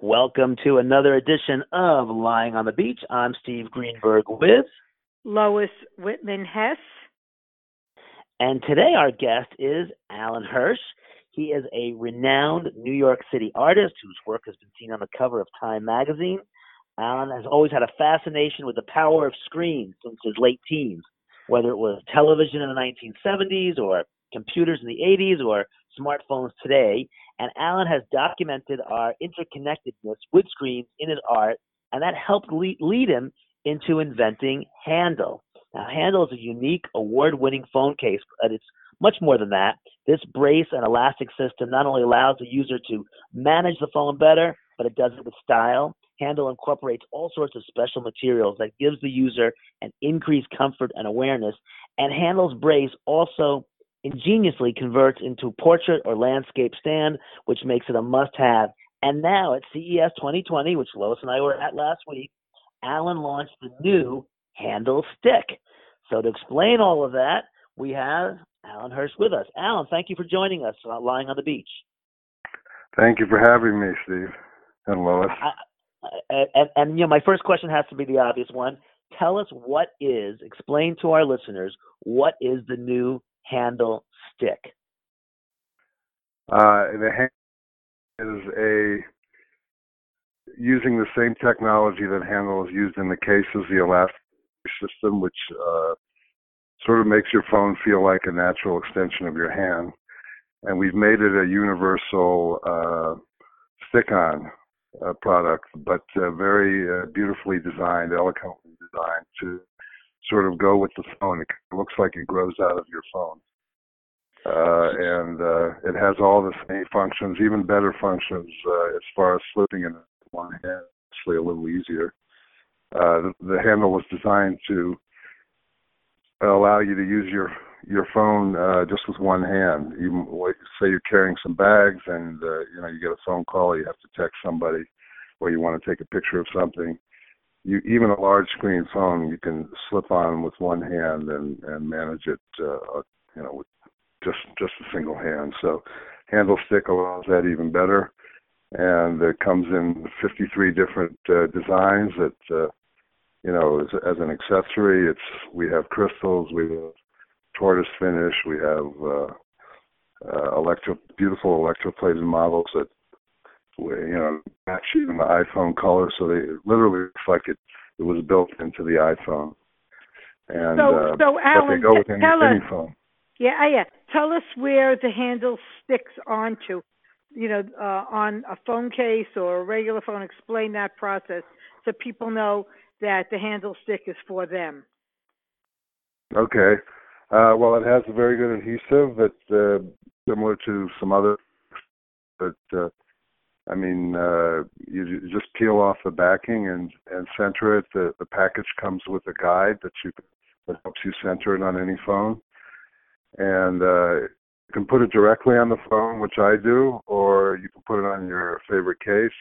Welcome to another edition of Lying on the Beach. I'm Steve Greenberg with, Lois Whitman Hess. and today our guest is Alan Hirsch. He is a renowned New York City artist whose work has been seen on the cover of Time magazine. Alan has always had a fascination with the power of screens since his late teens, whether it was television in the 1970s or computers in the 80s or smartphones today. And Alan has documented our interconnectedness with screens in his art, and that helped lead him into inventing Handle. Now, Handle is a unique, award-winning phone case, but it's much more than that. This brace and elastic system not only allows the user to manage the phone better, but it does it with style. Handle incorporates all sorts of special materials that gives the user an increased comfort and awareness. And Handle's brace also ingeniously converts into portrait or landscape stand, which makes it a must-have. And now at CES 2020, which Lois and I were at last week, Alan launched the new Handle Stick. So to explain all of that, we have Alan Hirsch with us. Alan, thank you for joining us on Lying on the Beach. Thank you for having me, Steve and Lois. And my first question has to be the obvious one. Tell us explain to our listeners, what is the new Handle Stick? The Handle is using the same technology that Handle is used in the cases, the elastic system, which sort of makes your phone feel like a natural extension of your hand. And we've made it a universal stick-on product, but very beautifully designed, elegantly designed to sort of go with the phone. It looks like it grows out of your phone. And it has all the same functions, even better functions as far as slipping in one hand, actually a little easier. The Handle was designed to allow you to use your phone just with one hand. Even say you're carrying some bags and you get a phone call, or you have to text somebody, or you want to take a picture of something. Even a large screen phone, you can slip on with one hand and manage it, with just a single hand. So Handle Stick allows that even better, and it comes in 53 different designs that as an accessory. We have crystals, we have tortoise finish, we have beautiful electroplated models that match even the iPhone color, so they literally looks like it was built into the iPhone. And so Alan, they go with any phone. Yeah. Tell us where the Handle sticks onto, on a phone case or a regular phone. Explain that process so people know that the Handle Stick is for them. Okay. Well, it has a very good adhesive that's similar to some other, but you just peel off the backing and center it. The package comes with a guide that helps you center it on any phone. And you can put it directly on the phone, which I do, or you can put it on your favorite case.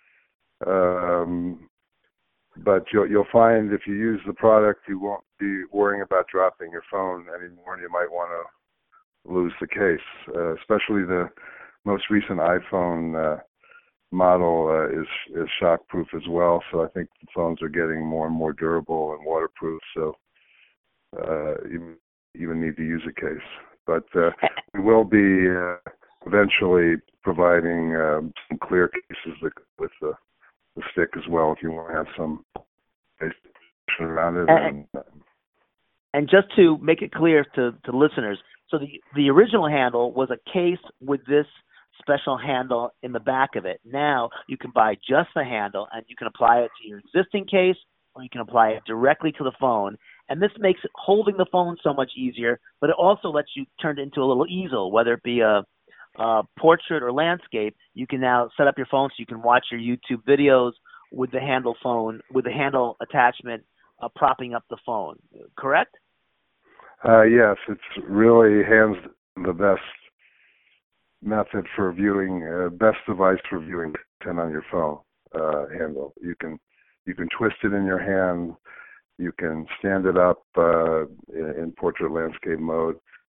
But you'll find if you use the product, you won't be worrying about dropping your phone anymore, and you might want to lose the case. Especially the most recent iPhone model is shockproof as well. So I think the phones are getting more and more durable and waterproof. So you even need to use a case. But we will be eventually providing some clear cases with the stick as well, if you want to have some around it. And just to make it clear to listeners, so the original Handle was a case with this special handle in the back of it. Now you can buy just the handle, and you can apply it to your existing case, or you can apply it directly to the phone. And this makes holding the phone so much easier, but it also lets you turn it into a little easel, whether it be a portrait or landscape. You can now set up your phone so you can watch your YouTube videos with the Handle phone, with the Handle attachment propping up the phone. Correct? Yes, it's really hands the best method for viewing, best device for viewing content on your phone. Handle. You can twist it in your hand. You can stand it up in portrait landscape mode,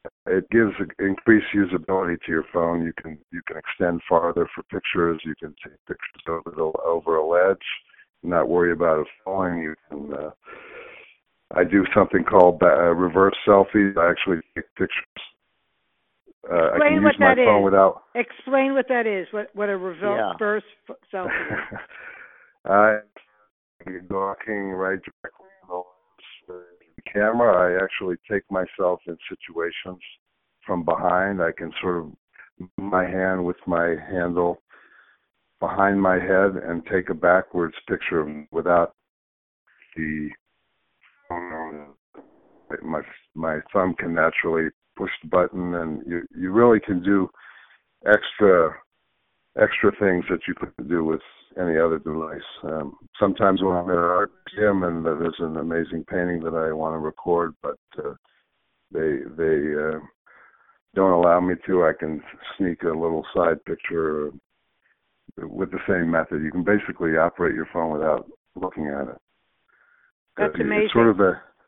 it gives increased usability to your phone. You can extend farther for pictures. You can take pictures over a ledge, not worry about it falling. You can. I do something called reverse selfies. I actually take pictures. I can use my phone without. Explain what that is. What a reverse selfie is. I'm looking right directly in the camera. I actually take myself in situations from behind. I can sort of move my hand with my handle behind my head and take a backwards picture without the phone. My thumb can naturally push the button, and you really can do extra things that you couldn't do with any other device. Sometimes when I'm at an art museum and there's an amazing painting that I want to record, but they don't allow me to, I can sneak a little side picture with the same method. You can basically operate your phone without looking at it. That's amazing. It's sort of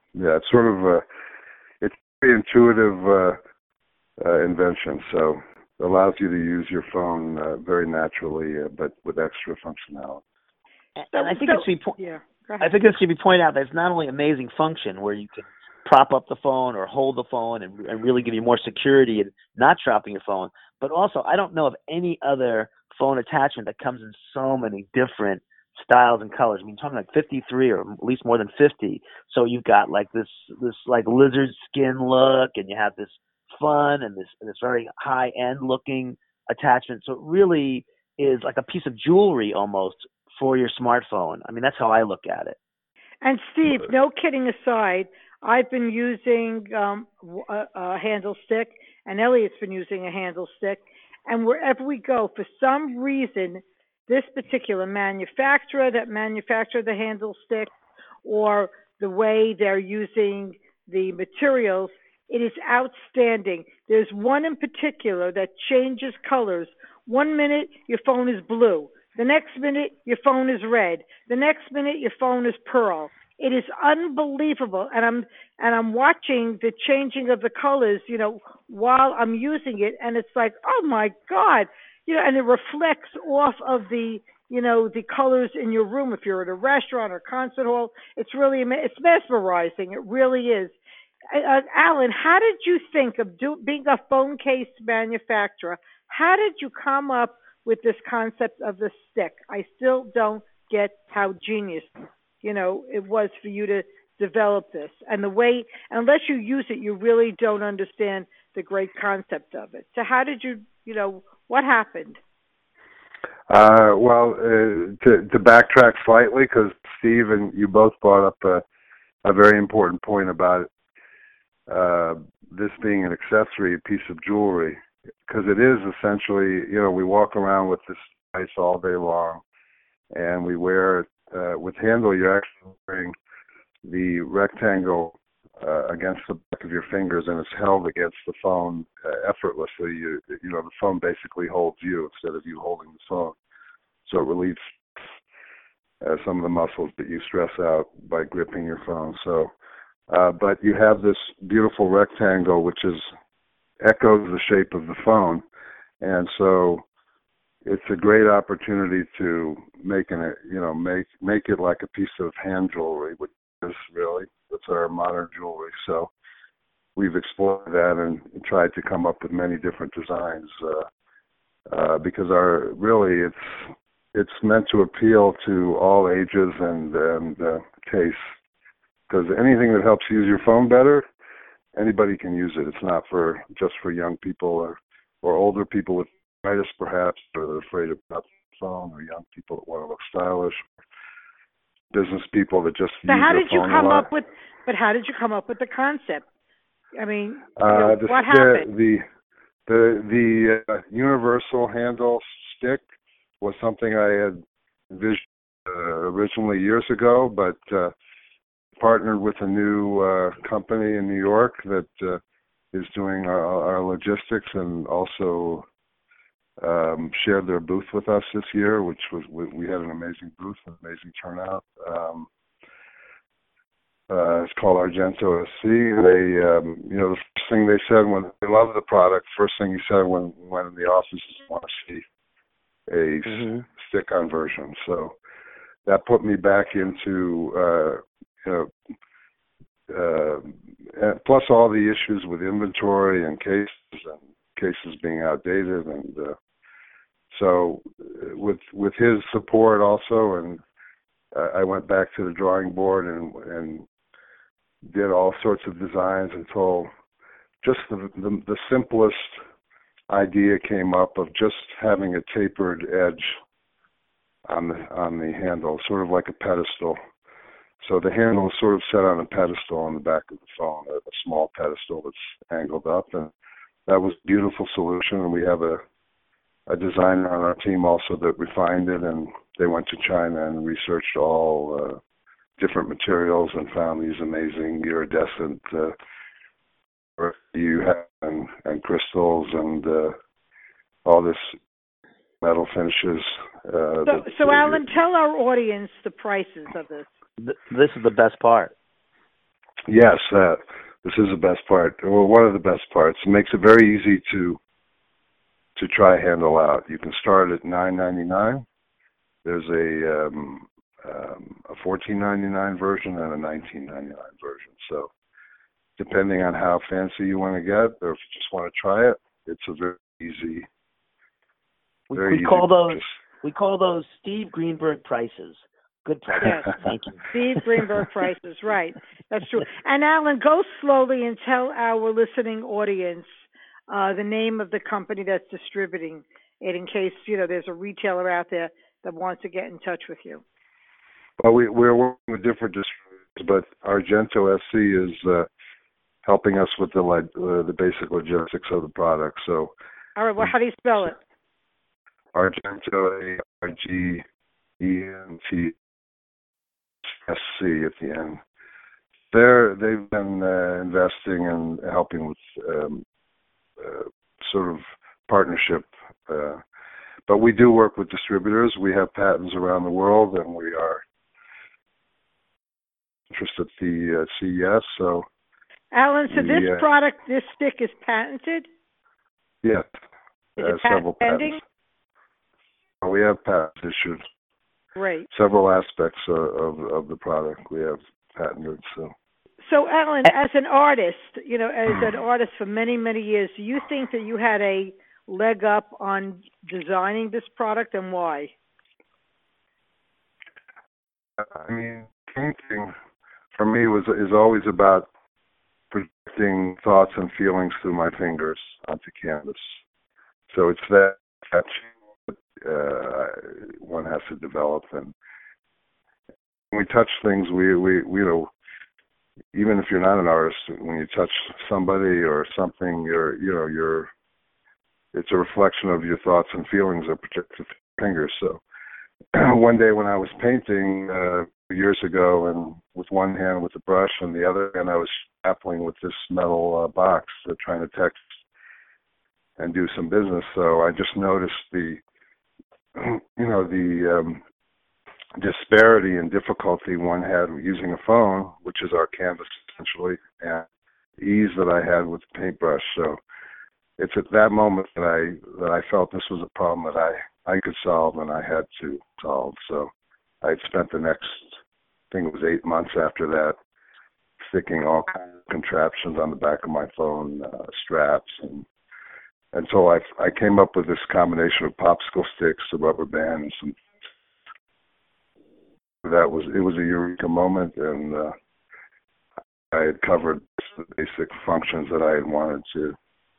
it's a very intuitive invention. So it allows you to use your phone very naturally, but with extra functionality. And I think it should be pointed out that it's not only amazing function where you can prop up the phone or hold the phone and really give you more security and not dropping your phone, but also I don't know of any other phone attachment that comes in so many different styles and colors. I mean, you're talking like 53 or at least more than 50. So you've got like this like lizard skin look, and you have this fun and this very high end looking attachment. So it really is like a piece of jewelry almost for your smartphone. I mean, that's how I look at it. And Steve, no kidding aside, I've been using a handle stick, and Elliot's been using a handle stick, and wherever we go, for some reason, this particular manufacturer that manufactured the handle stick, or the way they're using the materials, it is outstanding. There's one in particular that changes colors. 1 minute your phone is blue. The next minute your phone is red. The next minute your phone is pearl. It is unbelievable, and I'm watching the changing of the colors, while I'm using it, and it's like, oh my God, and it reflects off of the colors in your room. If you're at a restaurant or concert hall, it's really it's mesmerizing. It really is. Alan, how did you think of being a phone case manufacturer? How did you come up with this concept of the stick? I still don't get how genius, it was for you to develop this. And the way, unless you use it, you really don't understand the great concept of it. So how did you, what happened? To backtrack slightly, because Steve and you both brought up a very important point about this being an accessory, a piece of jewelry, because it is essentially, we walk around with this device all day long, and we wear it with handle. You're actually wearing the rectangle against the back of your fingers, and it's held against the phone effortlessly. The phone basically holds you instead of you holding the phone. So it relieves some of the muscles that you stress out by gripping your phone. So, but you have this beautiful rectangle which echoes the shape of the phone, and so it's a great opportunity to make it like a piece of hand jewelry, which is really, that's our modern jewelry. So we've explored that and tried to come up with many different designs because it's meant to appeal to all ages and tastes. Because anything that helps you use your phone better, anybody can use it. It's not just for young people or older people with arthritis, perhaps, or they're afraid of the phone, or young people that want to look stylish, business people that just use their phone a lot. But how did you come up with the concept? I mean, what happened? The universal handle stick was something I had envisioned originally years ago, but partnered with a new company in New York that is doing our logistics, and also shared their booth with us this year, which was, we had an amazing booth, an amazing turnout. It's called Argento SC. They, the first thing they said when they loved the product, first thing he said when in the office is want to see a stick-on version. So that put me back into, plus all the issues with inventory and cases being outdated, and so with his support also, and I went back to the drawing board and did all sorts of designs until just the simplest idea came up of just having a tapered edge on the handle, sort of like a pedestal. So the handle is sort of set on a pedestal on the back of the phone, a small pedestal that's angled up, and that was a beautiful solution. And we have a designer on our team also that refined it, and they went to China and researched all different materials and found these amazing iridescent and crystals and all this metal finishes. So Alan, tell our audience the prices of this. This is the best part. Yes, this is the best part. Well, one of the best parts. It makes it very easy to try handle out. You can start at $9.99. There's a $14.99 version and a $19.99 version. So depending on how fancy you want to get, or if you just want to try it, it's a very easy. We call those Steve Greenberg prices. Good prices. Yes. Thank you. Steve Greenberg prices, right. That's true. And Alan, go slowly and tell our listening audience the name of the company that's distributing it, in case, there's a retailer out there that wants to get in touch with you. Well, we're working with different distributors, but Argento SC is helping us with the basic logistics of the product. So, all right. Well, how do you spell it? Argento, ARGENT SC at the end. They've been investing and helping with sort of partnership. But we do work with distributors. We have patents around the world, and we are interested at the CES. So, Alan, this product, this stick is patented? Yes. Is it several pending? patents. We have patents issued. Great. Several aspects of the product we have patented. So Alan, as an artist, for many, many years, do you think that you had a leg up on designing this product, and why? I mean, painting for me is always about projecting thoughts and feelings through my fingers onto canvas. So it's that one has to develop, and when we touch things, we even if you're not an artist, when you touch somebody or something, it's a reflection of your thoughts and feelings that projected through your fingers. So one day when I was painting years ago, and with one hand with the brush and the other hand I was grappling with this metal box, trying to text and do some business. So I just noticed the disparity and difficulty one had using a phone, which is our canvas essentially, and the ease that I had with the paintbrush. So it's at that moment that I felt this was a problem that I could solve and I had to solve. So I spent the next, I think it was 8 months after that, sticking all kinds of contraptions on the back of my phone, straps, and until I came up with this combination of popsicle sticks, a rubber band, and some. It was a eureka moment, and I had covered the basic functions that I had wanted to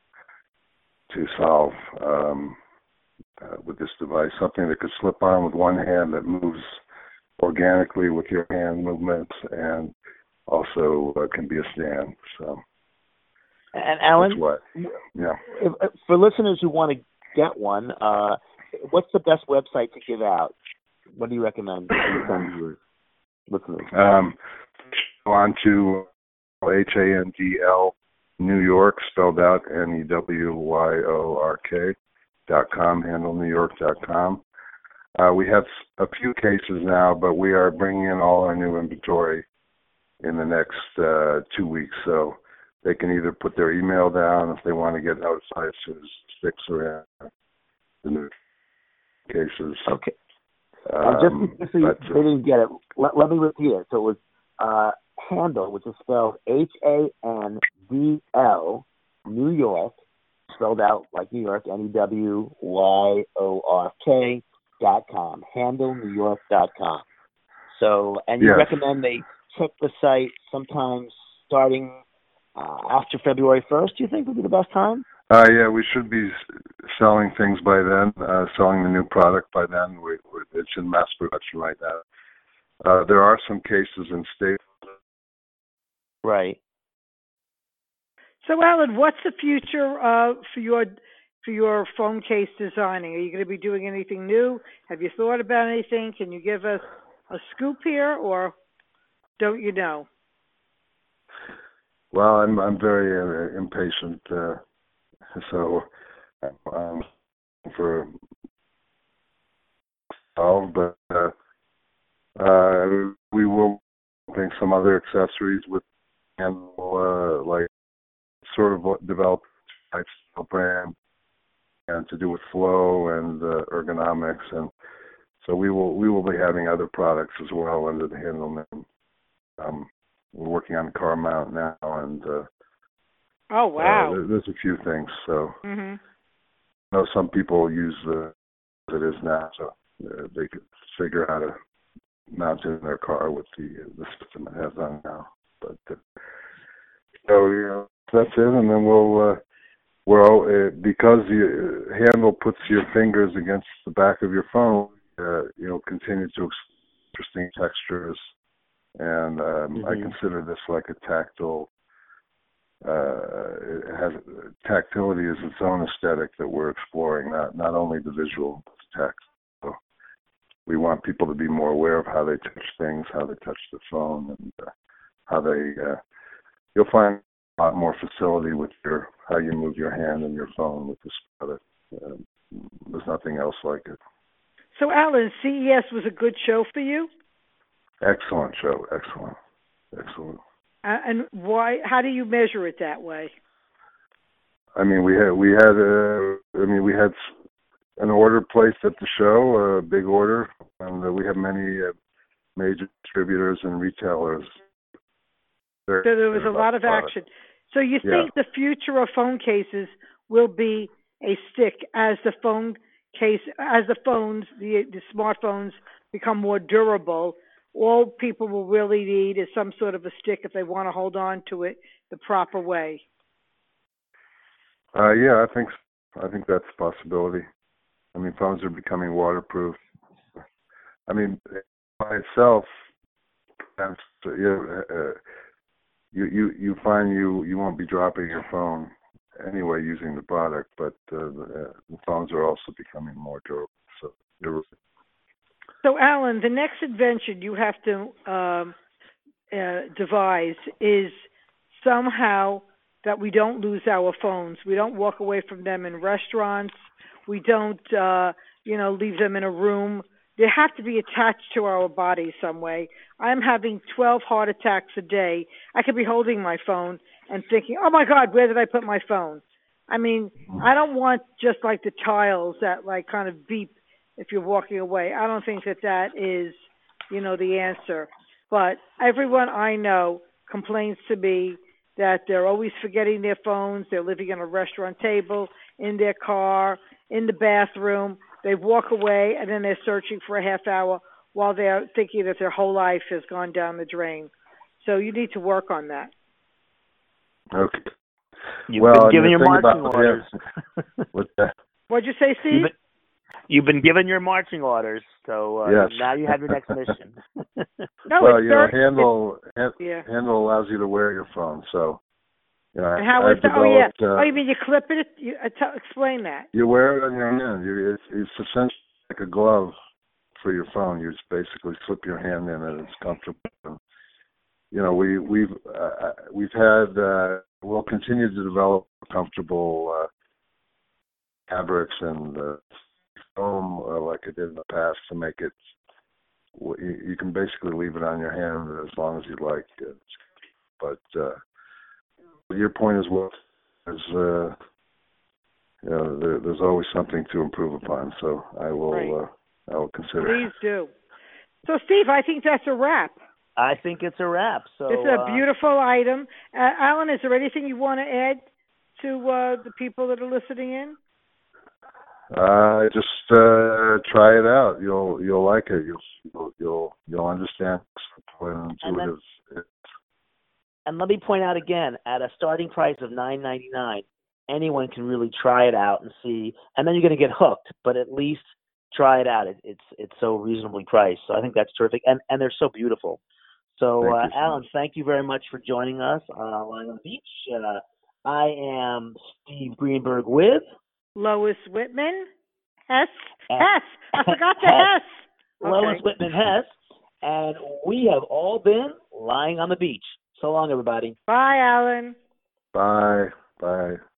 solve with this device. Something that could slip on with one hand, that moves organically with your hand movements, and also can be a stand. So. And Alan, for listeners who want to get one, what's the best website to give out? What do you recommend to your listeners? Go on to HANDL New York, spelled out NEWYORK.com, handlenewyork.com. We have a few cases now, but we are bringing in all our new inventory in the next 2 weeks. So they can either put their email down if they want to get notified as soon as sticks are in the new cases. Okay. Just so they didn't get it, let me repeat it. So it was Handle, which is spelled HANDL, New York, spelled out like New York, NEWYORK.com, handlenewyork.com. So, and you recommend they check the site sometime starting after February 1st, do you think would be the best time? Yeah, we should be selling things by then, selling the new product by then. It's in mass production right now. There are some cases in state. Right. So, Alan, what's the future for your phone case designing? Are you going to be doing anything new? Have you thought about anything? Can you give us a scoop here, or don't you know? Well, I'm very impatient, so I'm for solve, but we will think some other accessories with handle, like sort of develop lifestyle brand and to do with flow and ergonomics, and so we will be having other products as well under the handle name. We're working on car mount now, and oh wow, there's a few things. So mm-hmm. I know some people use it is now, so they could figure out how to mount it in their car with the system it has on now. But so that's it, and then because the handle puts your fingers against the back of your phone, continue to interesting textures, and I consider this like a tactile. It has tactility is its own aesthetic that we're exploring, not only the visual text. So we want people to be more aware of how they touch things, how they touch the phone, and how they. You'll find a lot more facility with how you move your hand and your phone with this product. There's nothing else like it. So, Alan, CES was a good show for you? Excellent show. Excellent. And why? How do you measure it that way? I mean, we had an order placed at the show, a big order, and we have many major distributors and retailers. So there was a lot of action. So you think the future of phone cases will be a stick as the phone case, as the smartphones become more durable? All people will really need is some sort of a stick if they want to hold on to it the proper way. I think that's a possibility. I mean, phones are becoming waterproof. I mean, by itself, you find you won't be dropping your phone anyway using the product, but the phones are also becoming more durable. So, Alan, the next invention you have to devise is somehow that we don't lose our phones. We don't walk away from them in restaurants. We don't, leave them in a room. They have to be attached to our body some way. I'm having 12 heart attacks a day. I could be holding my phone and thinking, oh, my God, where did I put my phone? I mean, I don't want just like the tiles that like kind of beep if you're walking away. I don't think that is, the answer. But everyone I know complains to me that they're always forgetting their phones. They're living on a restaurant table, in their car, in the bathroom. They walk away, and then they're searching for a half hour while they're thinking that their whole life has gone down the drain. So you need to work on that. Okay. You've been given your marching orders. What's that? What'd you say, Steve? You've been given your marching orders, so now you have your next mission. Handle allows you to wear your phone, so. And how is that? You mean you clip it? Explain that. You wear it on your hand. It's essentially like a glove for your phone. You just basically slip your hand in, and it's comfortable. We'll continue to develop comfortable fabrics and foam like I did in the past to make it you can basically leave it on your hand as long as you like. But your point is well. There's always something to improve upon. So I will. Right. I will consider. Please do. So, Steve, I think that's a wrap. I think it's a wrap. So It's a beautiful item. Alan, is there anything you want to add to the people that are listening in? Just try it out. You'll like it. You'll understand how intuitive. And let me point out again, at a starting price of $9.99, anyone can really try it out and see. And then you're going to get hooked, but at least try it out. It's so reasonably priced. So I think that's terrific, and they're so beautiful. So Alan, thank you very much for joining us on Lying on the Beach. I am Steve Greenberg with Lois Whitman. Hess. I forgot the Hess. Okay. Lois Whitman Hess. And we have all been Lying on the Beach. So long, everybody. Bye, Alan. Bye. Bye.